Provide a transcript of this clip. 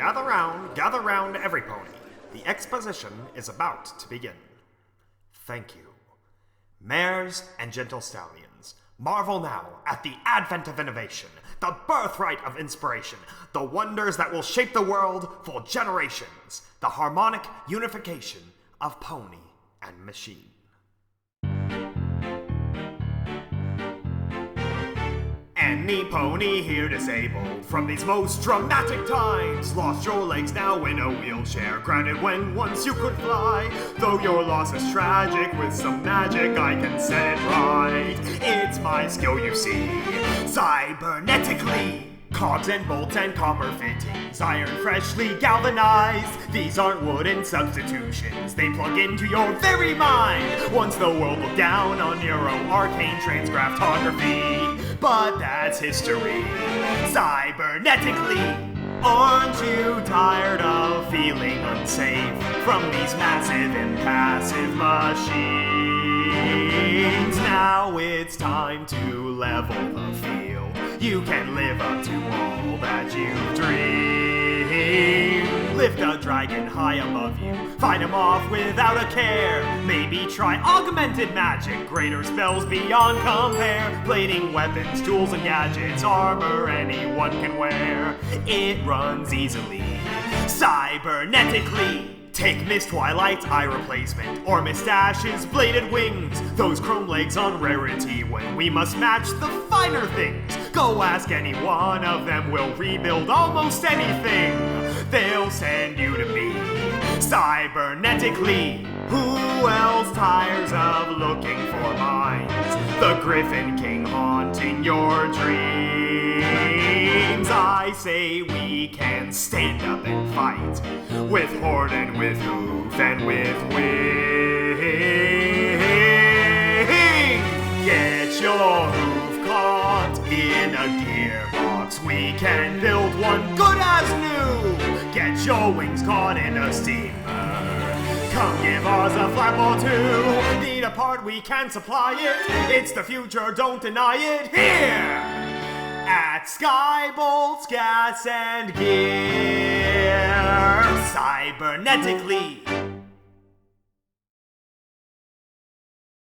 gather round, every pony. The exposition is about to begin. Thank you. Mares and gentle stallions, marvel now at the advent of innovation, the birthright of inspiration, the wonders that will shape the world for generations, the harmonic unification of pony and machine. Any pony here disabled from these most traumatic times. Lost your legs, now in a wheelchair, grounded when once you could fly. Though your loss is tragic, with some magic I can set it right. It's my skill, you see, cybernetically. Cogs and bolts and copper fittings, iron freshly galvanized. These aren't wooden substitutions, they plug into your very mind. Once the world looked down on neuro-arcane transgraftography, but that's history, cybernetically. Aren't you tired of feeling unsafe from these massive, impassive machines? Now it's time to level the field. You can live up to all that you've dreamed. Lift a dragon high above you, fight him off without a care. Maybe try augmented magic, greater spells beyond compare. Blading weapons, tools and gadgets, armor anyone can wear. It runs easily, cybernetically. Take Miss Twilight's eye replacement, or Miss Dash's bladed wings. Those chrome legs on rarity when we must match the finer things. Go ask any one of them, we'll rebuild almost anything. They'll send you to me, cybernetically. Who else tires of looking for mines? The Griffin King haunting your dreams. I say we can stand up and fight, with horde and with hoof and with wing. Get your hoof caught in a gearbox, we can build one good as new. Get your wings caught in a steamer, come give us a flap or two. Need a part, we can supply it. It's the future, don't deny it. Here at Skybolts Gas and Gear, cybernetically.